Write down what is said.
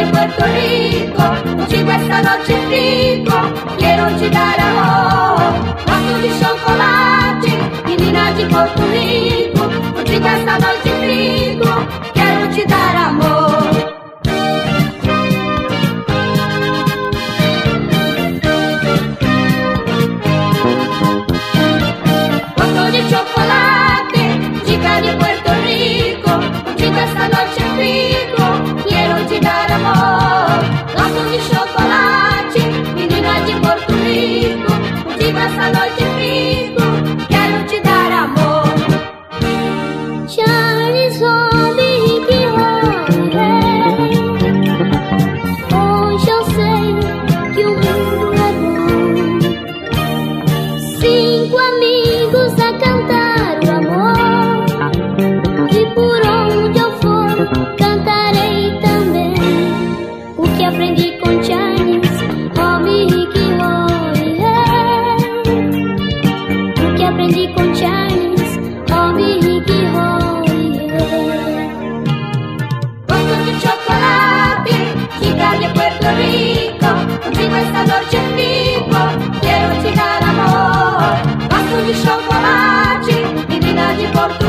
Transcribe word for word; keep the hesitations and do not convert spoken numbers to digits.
de Puerto Rico, contigo esta noche fico, quiero te dar amor. Gosto de chocolate, menina de Porto Rico, contigo esta noche fico, quero te dar amor. Gosto de chocolate, chica de Puerto Rico, contigo esta noche fico, quiero te dar amor. Gosto de chocolate, menina de Porto Rico, contigo esta noche fico, quero te dar amor. Charlie sobe que vai. Hoje eu sei que o mundo é bom. Cinco amigos a cantar o amor, e por onde eu for cantarei também o que aprendi com Charles, Robbie, Ricky, Roy, hey. O que aprendi com Charles, Robbie, Ricky, Roy, hey. Gosto de chocolate, chica de Puerto Rico, contigo esta noche fico, quiero te dar amor. Gosto de chocolate, menina de Porto